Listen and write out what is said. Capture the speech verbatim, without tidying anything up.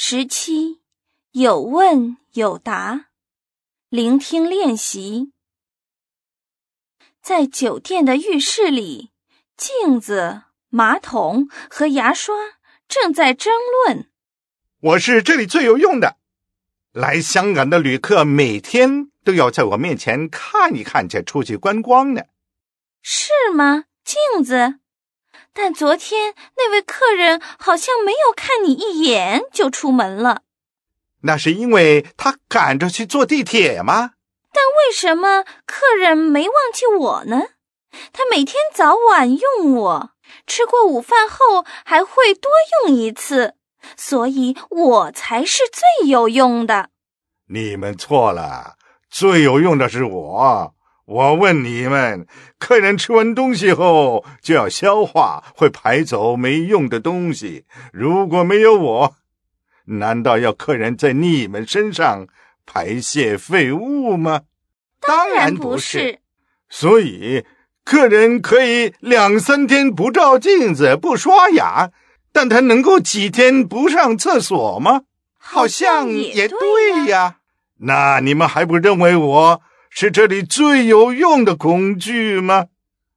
十七，有问有答，聆听练习。在酒店的浴室里，镜子、马桶和牙刷正在争论。 我是这里最有用的，来香港的旅客每天都要在我面前看一看再出去观光呢。 是吗，镜子？但昨天那位客人好像没有看你一眼就出门了。 那是因为他赶着去坐地铁吗？ 但为什么客人没忘记我呢？他每天早晚用我，吃过午饭后还会多用一次，所以我才是最有用的。 你们错了，最有用的是我。我问你们，客人吃完东西后就要消化，会排走没用的东西。如果没有我，难道要客人在你们身上排泄废物吗？ 当然不是。 所以，客人可以两三天不照镜子、不刷牙，但他能够几天不上厕所吗？ 好像也对呀。 那你们还不认为我是这里最有用的工具吗？